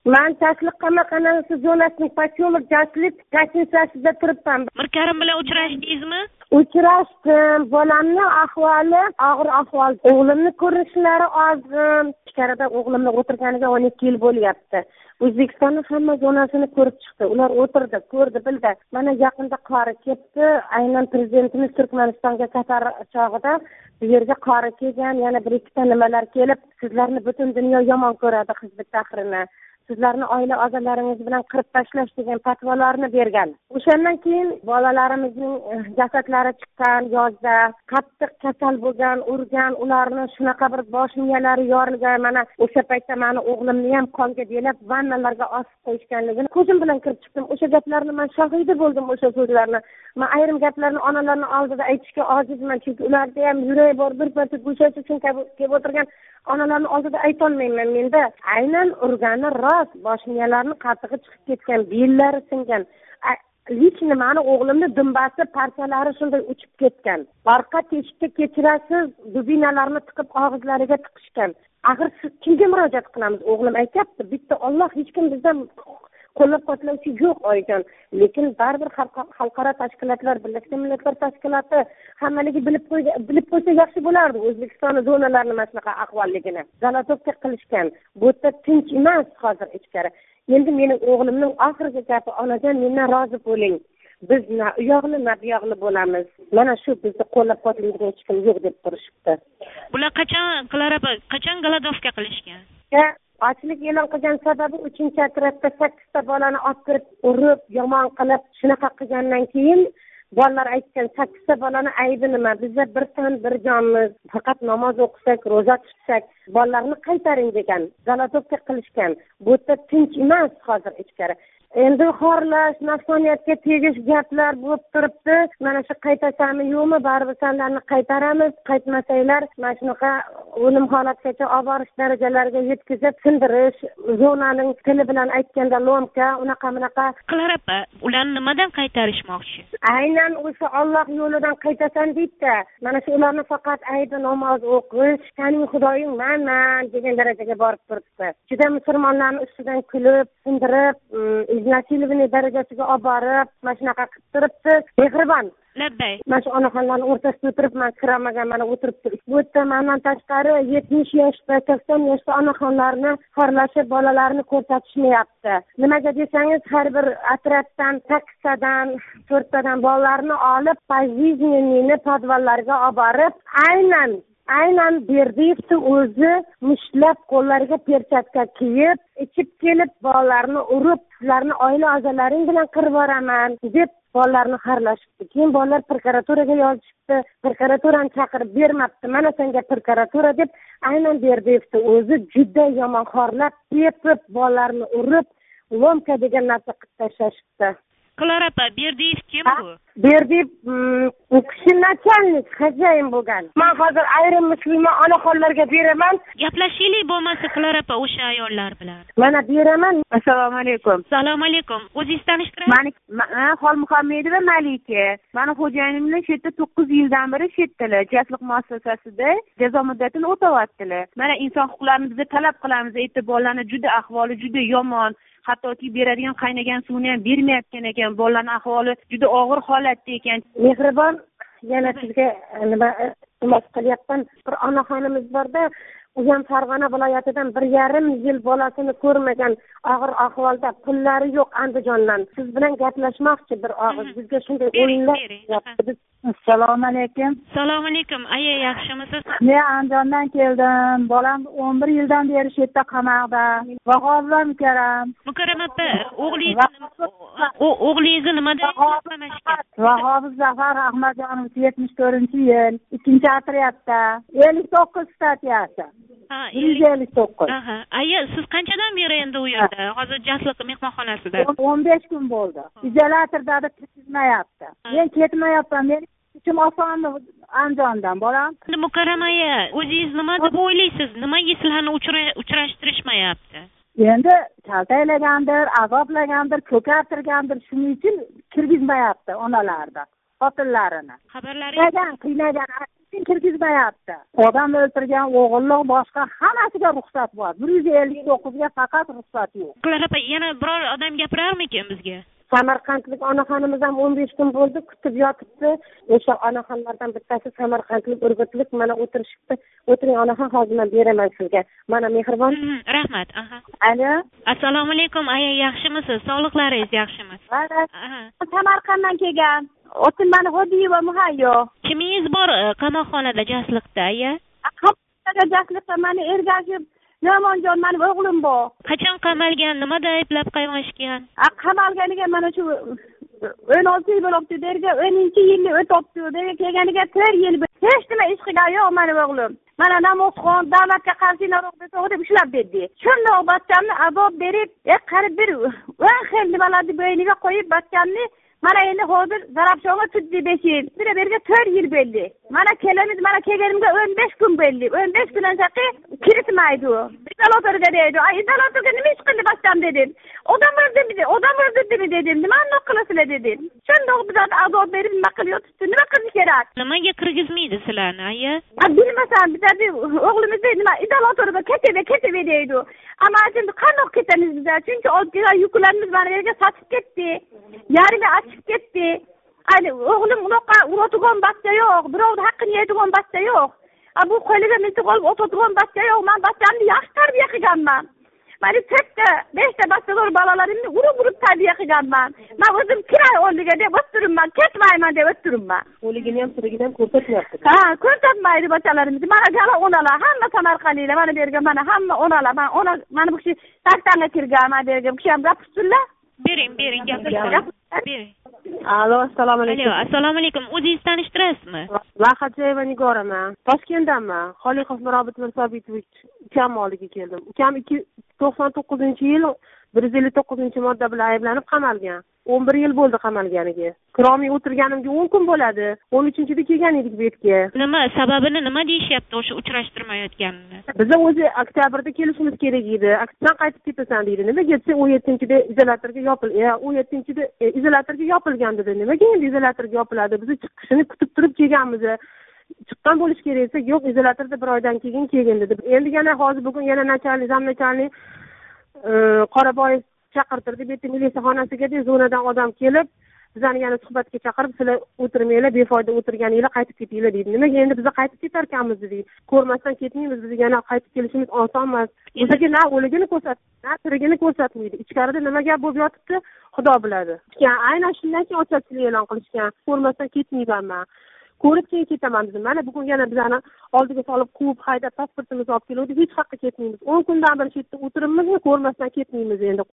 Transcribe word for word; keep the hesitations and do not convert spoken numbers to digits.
Men Chashliq qamoqxonasi zonasining posyolok Chashlik gостиницасida turibman. Mirkarim bilan uchrashdingizmi? Uchrashdim. Bolamning ahvoli og'ir ahvol. O'g'limni ko'rishlari ozim. Ichkarida o'g'limni o'tirganiga o'n ikki yil bo'lyapti. O'zbekistonning hamma zonasini ko'rib chiqdi. Ular o'tirdi, ko'rdi, bildi. Mana yaqinda qori ketdi. Aynan prezidentimiz Turkmanistonga safar chog'ida bu yerga qori kelgan, yana bir ikkita nimalar kelib, sizlarni butun dunyo yomon ko'radi, Hizb Tahrirni. Sizlarni oila a'zolaringiz bilan qirib tashlash degan fatvolarni bergan. O'shandan keyin bolalarimizning jasadlari chiqqan yozda, qattiq kasal bo'lgan, urgan, ularni shunaqa bir bosh miyalari yorilgan. Mana o'sha paytda meni o'g'limni ham qonga belab vannalarga osib qo'yishganligini ko'zim bilan ko'rib chiqdim. O'sha gaplarni men shohidi bo'ldim, o'sha so'zlarni. Men ayrim gaplarni onalarning oldida aytishga ojizman, chunki ularda ham yuragi bor, bir parcha go'shat uchun kelib o'tirgan onalarning oldida aytolmayman menda. Aynan urgani rost, bosh miyalarni qatig'i chiqib ketgan, bellari singan. Hech nimani o'g'limni dumbasi parchalari shunday uchib ketgan. Orqa teshikka kechirasiz, dubinalarni tiqib og'izlariga tiqishgan. Axir siz kimga murojaat qilamiz? O'g'lim aytayapti, bitta Alloh, hech kim bizdan qo'llab-quvvatlovchi yo'q oyijon. Lekin baribir xalqaro tashkilotlar, Birlashgan Millatlar Tashkiloti hammaligi bilib qo'ysa, bilib qo'ysa yaxshi bo'lardi. O'zbekiston zonalarini mana shunaqa ahvolligini galatovka qilishgan. Bu yerda tinch emas hozir ichkari. Endi mening o'g'limning oxirgi gapi, onajon, mendan rozi bo'ling. Biz na u yoqni, na bu yoqni bo'lamiz. Mana shu bizni qo'llab-quvvatlaydigan hech kim yo'q deb turishibdi. Bular qachon Clara, qachon galatovka qilishgan? Ochlik e'lon qilgan sababi uchinchi atrofda sakkizta bolani olib kirib, urib, yomon qilib, shunaqa qilgandan keyin bolalar aytgan, sakkizta bolani aybi nima? Bizlar bir tan bir jonmiz. Faqat namoz o'qisak, ro'za tutsak, bolalarni qaytaring degan. Galatovka qilishgan. Bu yerda tinch emas hozir ichkari. Endi xorlash, nafsoniyatga tegish gaplar bo'lib turibdi. Mana shu qaytasanmi yo'qmi? Baribir sanlarni qaytaramiz. Qaytmasanglar, mana shunaqa o'lim holatgacha olib borish darajalariga yetkazib, sindirish, zonaning tili bilan aytganda lomka, unaqa bunaqa. Clara opa, ularni nimadan qaytarishmoqchi? Aynan o'sha Alloh yo'lidan qaytasan deydi. Mana shu ularni faqat aybi namoz o'qish, "Sening xudoying menman" degan darajaga borib turibdi. Juda musulmonlarning ustidan kulib, sindirib, iznasilovniy darajasiga olib borib, mana shunaqa qilib turibdi. Mehribon. Labbay. Mana shu onaxonlarning o'rtasida o'tiribman, kiramagan mana o'tiribdi. Bu yerda mendan tashqari yetmish yoshda, sakson yoshda onaxonlarni xorlashib, bolalarini ko'rsatishmayapti. Nimaga desangiz, har bir atrofdan sakkiztadan, to'rttadan bolalarni olib, pojizniy podvallarga olib borib, aynan Aynan Berdiyevni o'zi mushlab qo'llariga perchatka kiyib, ichib kelib bolalarni urib, sizlarni oila a'zolaring bilan qirib yuboraman deb bolalarni xorlashibdi. Keyin bolalar prokuraturaga yozishibdi, prokuraturani chaqirib bermabdi. Mana senga prokuratura deb aynan Berdiyevni o'zi juda yomon xorlab, tepib, bolalarni urib, lomka degan narsa qilib tashlashibdi. Clara opa, Berdiyev kim bu? Berdiyev u kishi nachalnik, xo'jayin bo'lgan. Men hozir ayrim musulmon onaxonlarga beraman. Gaplashaylik bo'lmasa Clara opa o'sha ayollar bilan. Mana beraman. Assalomu alaykum. Assalomu alaykum. O'zingiz tanishtirasiz? Mani Xolmuhammedova Malika. Mani xo'jayinim bilan shu yerda to'qqiz yildan beri chet tili Chashliq muassasasida jazo muddatini o'tayaptilar. Mana inson huquqlarini biz talab qilamiz. Aytib, bolalarning juda ahvoli juda yomon. Hattoki beradigan qaynagan suvni ham bermayotgan ekan. Bolalarning ahvoli juda og'ir holatda ekan. Mehribon, yana sizga nima iltimos qilyapman. Bir onaxonimiz borda, u ham Farg'ona viloyatidan bir yarim yil bolasini ko'rmagan, og'ir ahvolda, pullari yo'q Andijondan. Siz bilan gaplashmoqchi bir og'iz. Bizga shunday o'yinlar yapti. Assalomu alaykum. Assalomu alaykum. Aya, yaxshimisiz? Men Andijondan keldim. Bolam o'n bir yildan beri shu yerda qamoqda. Vahoblar mukarram. Mukarram opa, o'g'lingizni o'g'lingizni nimada qamashgan? Vahobiz Zafar Ahmadjonov yetmish to'rtinchi yil, ikkinchi otryadda, ellik to'qqiz statiyasi. Ha, ellik to'qqiz. Aha. Aya, siz qanchadan beri endi u yerda? Hozir Jasliq mehmonxonasida. o'n besh kun bo'ldi. Izolyatorda ketmayapti. Men ketmayapman. Men uchun oson Andijondan bolam. Endi Mukarram aya, o'zingiz nima deb o'ylaysiz? Nimaga sizlarni uchrashtirishmayapti? Endi kaltaylagandir, azoblagandir, ko'kartirgandir, shuning uchun kirgizmayapti onalarda xotinlarini. Xabarlaringiz qiynagan kirgizmayapti. Odam o'ltirgan o'g'illik boshqa hammasiga ruxsat bor. bir yuz ellik to'qqizga faqat ruxsat yo'q. Clara opa, yana biror odam gapirarmikin bizga? Samarqandlik onaxonimiz ham o'n besh kun bo'ldi, kutib yotibdi. O'sha onaxonlardan bittasi samarqandlik urgutlik mana o'tirishibdi. O'tiring onaxon, hozir men beraman sizga. Mana mehribon. Rahmat. Aha. Alo. Assalomu alaykum, aya, yaxshimisiz? Sog'liqlaringiz yaxshimi? Aha. Samarqanddan kelgan. Otim mani Hodiyeva Muhayyo. Kimingiz bor qamoqxonada jasliqda, aya? Qamoqxonada jasliqda mani Ergashev Yomonjon mani o'g'lim bor. Qachon qamalgan? Nimada ayblab qaymashgan? Qamalganiga mana shu o'n olti yil bo'libdi, derga o'ninchi yilni o'tibdi. Derga kelganiga to'rt yil. Hech nima ish qilgan yo'q mani o'g'lim. Mana namozxon davlatga qarshi naroq desa deb ushlab berdi. Shundoq bachchamni azob berib, e qarib bir o'n xil nimalarni bo'yniga qo'yib bachchamni mana endi hozir Zarafshonga tuddi besh yil. Bir yerga to'rt yil bo'ldi. Mana kelamiz, mana kelganimga o'n besh kun bo'ldi. o'n besh kundan so'ng kiritmaydi. İzolatorga deydi. Ay izolatorga nima ish qildi bachcham dedim. Odam o'ldimi, odam o'ldimi dedim. Nima qilasizlar dedim. Shundoq bizga azob berib nima qilib yotibdi. Nima qilish kerak? Nimaga kirgizmaydi sizlarni, aya? Bilmasam, bizga o'g'limizni nima izolatorga ketib, ketib deydi. Ammo endi qandoq ketamiz biz? Chunki oddiy yuklarimiz mana yerga sotib ketdi. Yarimi achib ketdi. Ayni o'g'lim unaqa uradigan bachcha yo'q. Birovning haqqini yeydigan bachcha yo'q. Bu qo'liga miltiq olib o'tiradigan bachcha yo'q. Men bachchamni yaxshi tarbiya qilganman. Mani to'rtta, beshta bachchalar bolalarimni urib-urib tarbiya qilganman. Men o'zim kiray o'rniga deb o'tiribman, ketmayman deb o'tiribman. O'ligini ham, tirigini ham ko'rsatmayapti. Ha, ko'rsatmaydi bachchalarimizni. Mana gala onalar, hamma Samarqandliklar mana bergan, mana hamma onalar. Men ona, mana bu kishi taxtanga kirgan, mana bergan. Bu kishi ham gapirsinlar. Bering, bering, gapiring. Bering. Alo, assalomu alaykum. Alo, assalomu alaykum. O'zingiz tanishtirasizmi? Lahajeva Nigoraman. Toshkentdanman. Xoliqov Mirobit Mirsobitovich ukam oldiga keldim. Ukam to'qson to'qqizinchi yil bir yuz ellik to'qqizinchi modda bilan ayblanib qamalgan. o'n bir yil bo'ldi qamalganiga. Kiromiy o'tirganimga o'n kun bo'ladi. o'n uchinchida kelgan edik bu yerga. Nima sababini nima deyishyapti o'sha uchrashtirmayotganini? Biz o'zi oktyabrda kelishimiz kerak edi. Aksidan qaytib ketasan deydi. Nimaga desa o'n yettinchida izolyatorga yopil. o'n yettinchida izolyatorga yopilgan dedi. Nimaga endi izolyatorga yopiladi? Biz chiqishini kutib turib kelganmiz. Chiqqan bo'lish kerak esa, yo'q, izolyatorda bir oydan keyin kelgan dedi. Endi yana hozir bugun yana nachalnik, zamnachalnik Qoraboyev chaqirtirdi. Bu yerda militsiya xonasiga deb zonadan odam kelib, bizani yana suhbatga chaqirib, sizlar o'tirmanglar, befoyda o'tirganinglar, qaytib ketinglar deydi. Nimaga endi biz qaytib ketar ekanmiz dedi. Ko'rmasdan ketmaymiz, biz yana qaytib kelishimiz oson emas. Bizga na o'ligini ko'rsat, na tirigini ko'rsatmaydi. Ichkarida nima gap bo'lib yotibdi, Xudo biladi. Aynan shundan keyin ochachilik e'lon qilishgan. Ko'rmasdan ketmayman. Ko'rib keyin ketaman dedim. Mana bugun yana bizani oldiga solib quvib haydab pasportimizni olib keluvdi. Hech haqqa ketmaymiz. o'n kundan beri shu yerda o'tiribmiz, ko'rmasdan ketmaymiz endi.